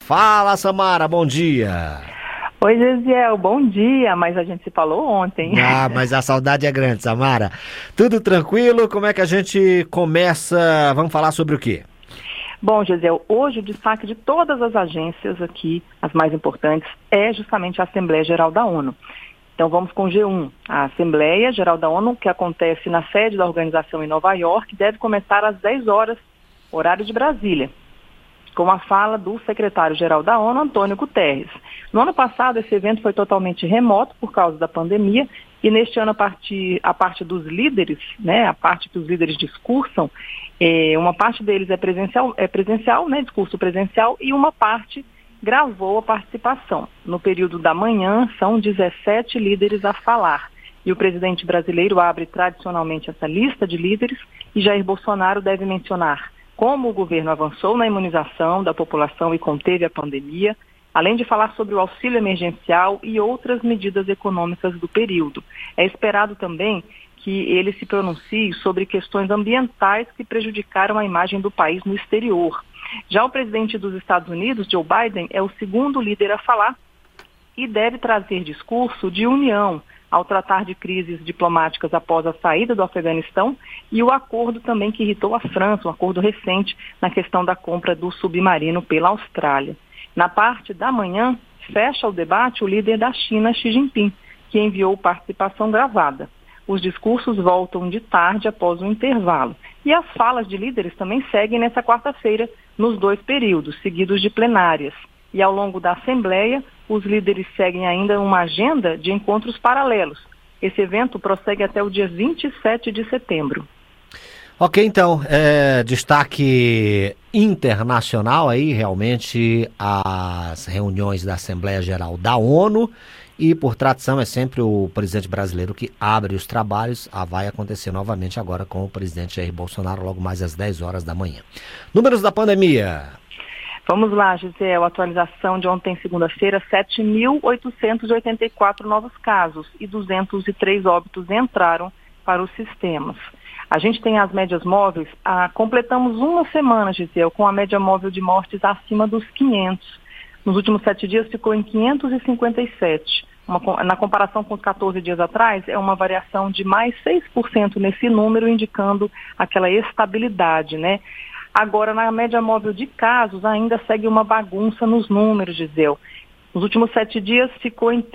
Fala, Samara, bom dia. Oi, Gesiel, bom dia, mas a gente se falou ontem. Mas a saudade é grande, Samara. Tudo tranquilo? Como é que a gente começa? Vamos falar sobre o quê? Bom, Gesiel, hoje o destaque de todas as agências aqui, as mais importantes, é justamente a Assembleia Geral da ONU. Então vamos com o G1. A Assembleia Geral da ONU, que acontece na sede da organização em Nova York, deve começar às 10 horas, horário de Brasília, com a fala do secretário-geral da ONU, Antônio Guterres. No ano passado, esse evento foi totalmente remoto por causa da pandemia, e neste ano, a parte dos líderes, né, a parte que os líderes discursam, uma parte deles é presencial, né, discurso presencial, e uma parte gravou a participação. No período da manhã, são 17 líderes a falar. E o presidente brasileiro abre tradicionalmente essa lista de líderes, e Jair Bolsonaro deve mencionar como o governo avançou na imunização da população e conteve a pandemia, além de falar sobre o auxílio emergencial e outras medidas econômicas do período. É esperado também que ele se pronuncie sobre questões ambientais que prejudicaram a imagem do país no exterior. Já o presidente dos Estados Unidos, Joe Biden, é o segundo líder a falar e deve trazer discurso de união ao tratar de crises diplomáticas após a saída do Afeganistão e o acordo também que irritou a França, um acordo recente na questão da compra do submarino pela Austrália. Na parte da manhã, fecha o debate o líder da China, Xi Jinping, que enviou participação gravada. Os discursos voltam de tarde após o intervalo. E as falas de líderes também seguem nessa quarta-feira, nos 2 períodos, seguidos de plenárias. E ao longo da Assembleia, os líderes seguem ainda uma agenda de encontros paralelos. Esse evento prossegue até o dia 27 de setembro. Ok, então, destaque internacional aí, realmente, as reuniões da Assembleia Geral da ONU, e por tradição é sempre o presidente brasileiro que abre os trabalhos. Vai acontecer novamente agora com o presidente Jair Bolsonaro, logo mais às 10 horas da manhã. Números da pandemia. Vamos lá, Gisele, a atualização de ontem, segunda-feira, 7.884 novos casos e 203 óbitos entraram para os sistemas. A gente tem as médias móveis, completamos uma semana, Gisele, com a média móvel de mortes acima dos 500. Nos últimos 7 dias ficou em 557. Na comparação com os 14 dias atrás, é uma variação de mais 6% nesse número, indicando aquela estabilidade, né? Agora, na média móvel de casos, ainda segue uma bagunça nos números, Gisele. Nos últimos 7 dias, ficou em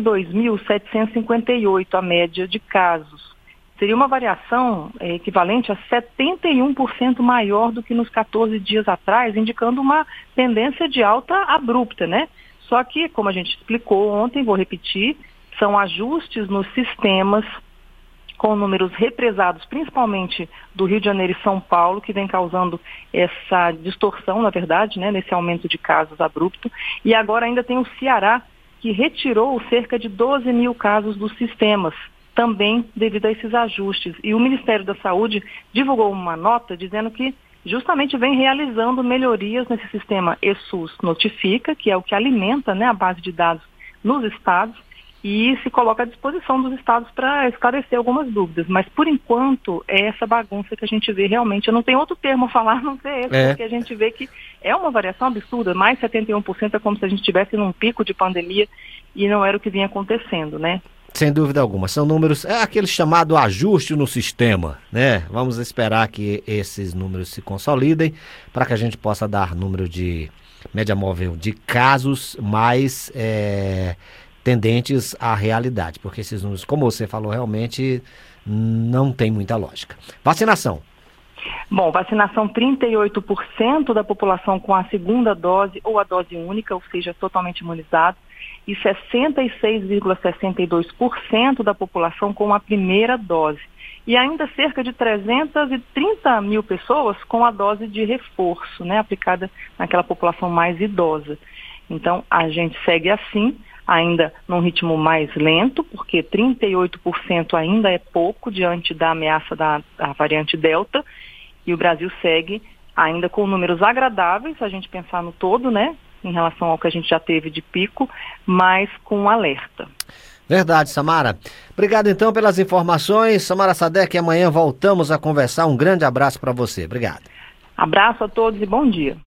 32.758 a média de casos. Seria uma variação equivalente a 71% maior do que nos 14 dias atrás, indicando uma tendência de alta abrupta, né? Só que, como a gente explicou ontem, vou repetir, são ajustes nos sistemas com números represados, principalmente do Rio de Janeiro e São Paulo, que vem causando essa distorção, na verdade, né, nesse aumento de casos abrupto. E agora ainda tem o Ceará, que retirou cerca de 12 mil casos dos sistemas, também devido a esses ajustes. E o Ministério da Saúde divulgou uma nota dizendo que justamente vem realizando melhorias nesse sistema ESUS Notifica, que é o que alimenta, né, a base de dados nos estados, e se coloca à disposição dos estados para esclarecer algumas dúvidas. Mas, por enquanto, é essa bagunça que a gente vê realmente. Eu não tenho outro termo a falar, não sei esse, porque a gente vê que é uma variação absurda. Mais 71% é como se a gente estivesse num pico de pandemia e não era o que vinha acontecendo, né? Sem dúvida alguma. São números, aquele chamado ajuste no sistema, né? Vamos esperar que esses números se consolidem para que a gente possa dar número de média móvel de casos mais tendentes à realidade, porque esses números, como você falou, realmente não tem muita lógica. Vacinação. Bom, vacinação 38% da população com a segunda dose ou a dose única, ou seja, totalmente imunizado, e 66,62% da população com a primeira dose. E ainda cerca de 330 mil pessoas com a dose de reforço, né, aplicada naquela população mais idosa. Então, a gente segue assim, ainda num ritmo mais lento, porque 38% ainda é pouco diante da ameaça da variante Delta, e o Brasil segue ainda com números agradáveis, se a gente pensar no todo, né, em relação ao que a gente já teve de pico, mas com alerta. Verdade, Samara. Obrigado então pelas informações. Samara Sadek, amanhã voltamos a conversar. Um grande abraço para você. Obrigado. Abraço a todos e bom dia.